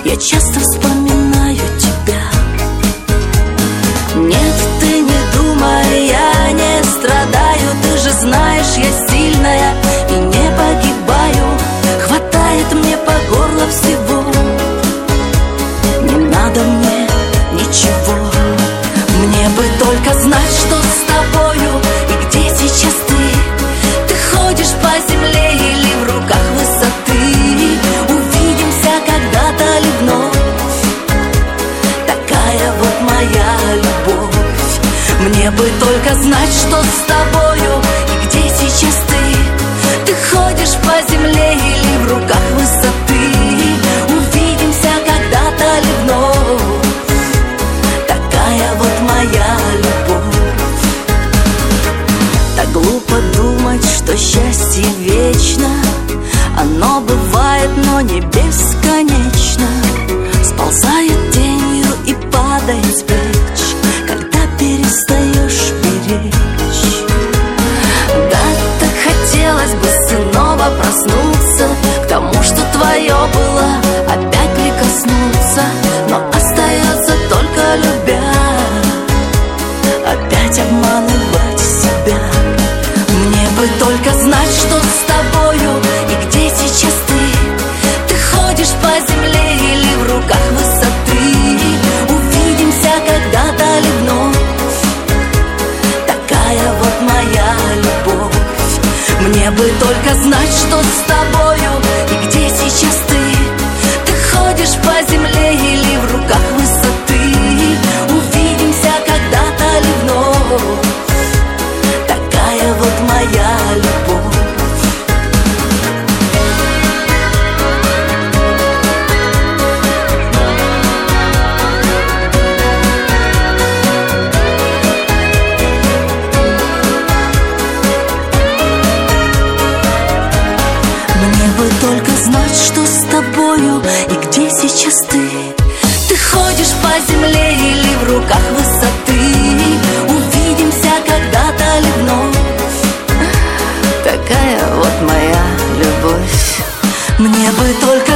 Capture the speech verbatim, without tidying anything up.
я часто вспоминаю тебя. Нет, ты не думай, я не страдаю. Ты же знаешь, я сильная и не погибаю. Хватает мне по горло всего, не надо мне ничего. Мне бы только знать, что с тобою и где сейчас ты. Ты ходишь по земле или в руках высоты. Увидимся когда-то ли вновь. Такая вот моя любовь. Мне бы только знать, что с тобою и где сейчас ты. Ты ходишь по земле или в руках высоты. Увидимся когда-то ли вновь. Такая вот моя любовь. Так глупо думать, что счастье вечно. Оно бывает, но не бесконечно. Сползает тенью и падает с плеч, когда перестаешь беречь. Да, так хотелось бы снова проснуться к тому, что твое было, опять прикоснуться. Но остается только любя, опять обманывать себя. Мне бы только знать, что с тобою и где сейчас ты. Ты ходишь по земле или в руках высоты. Увидимся когда-то ли вновь. Такая вот моя любовь. Мне бы только знать, что с тобою и где сейчас ты. Ты ходишь по земле или в руках высоты. Увидимся когда-то ли вновь. Такая вот моя любовь. Мне бы только знать, что с тобою и где сейчас ты. Ты ходишь по земле или в руках высоты. Увидимся когда-то ли вновь. Такая вот моя любовь. Мне бы только